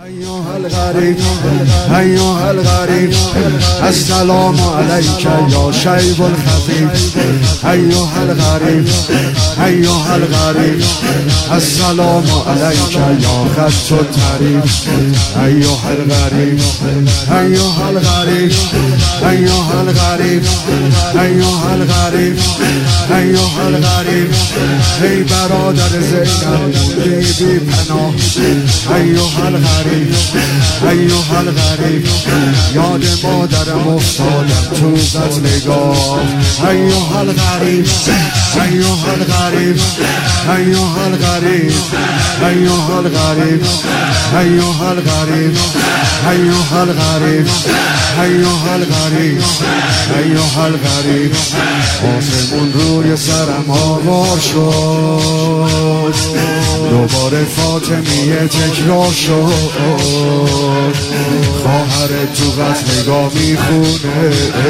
أيها الغريب أيها الغريب السلام عليك يا شيب الخفيف أيها الغريب أيها الغريب السلام عليك يا خط الطريف أيها الغريب أيها الغريب أيها الغريب أيها الغريب أيها الغريب ای برادر زینب بی پناه أيها الغريب أيها الغريب یاد مادرم افتادم تو قتلگاه أيها الغريب أيها الغريب أيها الغريب أيها الغريب أيها الغريب أيها الغريب أيها الغريب أيها الغريب آسمون روی سرم آوار شد دوباره فاطمیه تکرار شد خواهرت تو قتلگاه میخونه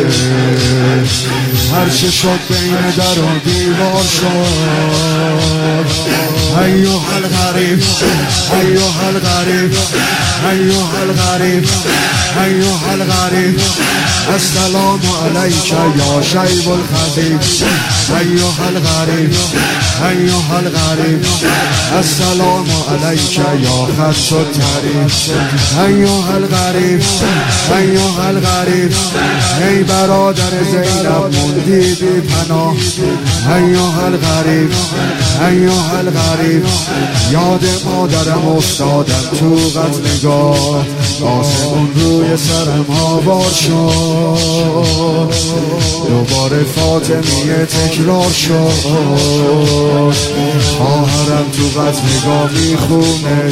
هرچه شد بین در و دیوار شد أيها الغريب أيها الغريب أيها الغريب أيها الغريب السلام عليك يا شيب الخفيف أيها الغريب أيها الغريب السلام عليك يا خط الطريف أيها الغريب أيها الغريب ای برادر زینب موندی بی پناه أيها الغريب أيها الغريب یاد مادرم افتادم تو قتلگاه آسمون روی سرم آوار شد دوباره فاطمیه تکرار شد خواهرم تو قتلگاه میخونه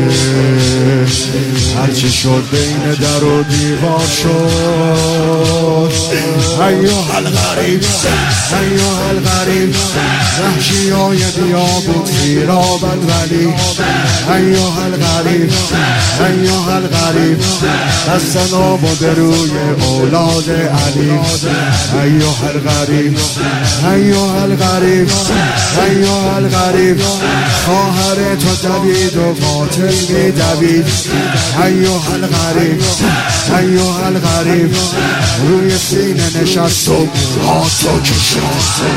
هرچی شد بین در و دیوار شد أيها الغريب أيها الغريب وحشی های دیابود خیرابد ولی أيها الغريب أيها الغريب دست نابوده روی اولاد علی أيها الغريب أيها الغريب أيها الغريب خواهر تو دوید و قاتل می دوید أيها الغريب أيها الغريب روی سینه نشست و هاتو کشید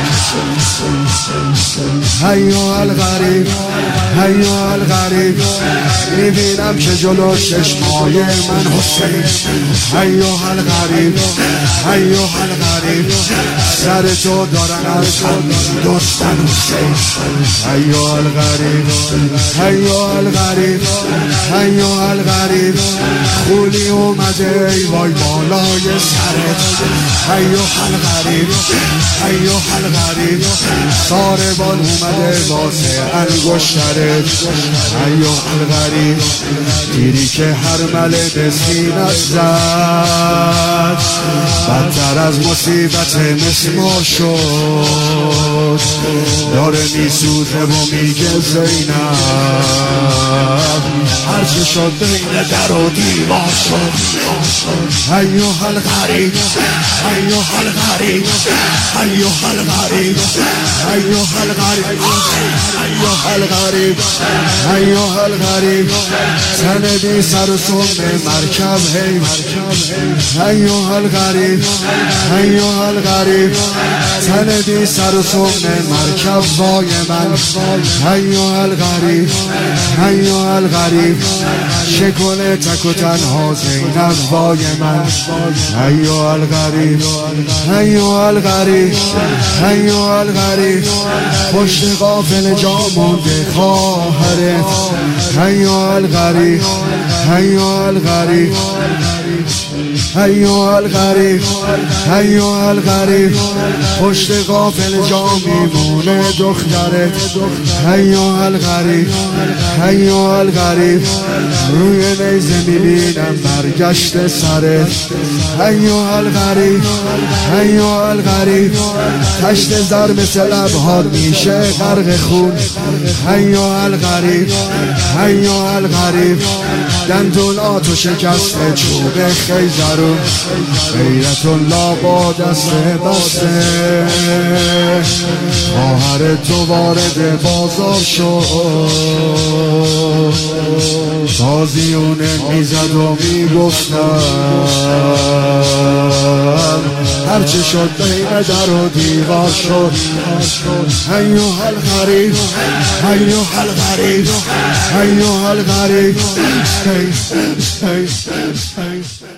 أيها الغريب أيها الغريب میبینم که جلو چشمای من حسین أيها الغريب أيها الغريب سر تو دارن از هم دوستن حسین أيها الغريب أيها الغريب أيها الغريب خولی اومده ای وای بالای سرت أيها الغريب أيها الغريب ساربان اومده واسه انگشترت أيها الغريب تیری که هر مله به سینت زد بدتر از مصیبت مسمار شد داره میسوزه و میگه زینب هرچه شد بین در و دیوار شد أيها الغريب أيها الغريب أيها الغريب أيها الغريب أيها الغريب أيها الغريب تن بی سر و سم مرکب هی أيها الغريب أيها الغريب تن بی سر و سم مرکب وای من أيها الغريب أيها الغريب شکل تک و تنها زینب وای من أيها الغريب أيها الغريب أيها الغريب پشت قافل جا مونده خواهرت أيها الغريب أيها الغريب أيها الغريب أيها الغريب پشت قافل جا میمونه دخترت أيها الغريب أيها الغريب روی نیزه میبینم برگشت سرت أيها الغريب أيها الغريب تشت زر مثل لبهات میشه غرق خون أيها الغريب أيها الغريب دندوناتو شکسته چوب خیزرون غیرت الله با دست بسته خواهر تو وارد بازار شد تازیونه میزد و میگفتم هرچه شد بین در و دیوار شد ایوه الغریب ایوه الغریب ایوه الغریب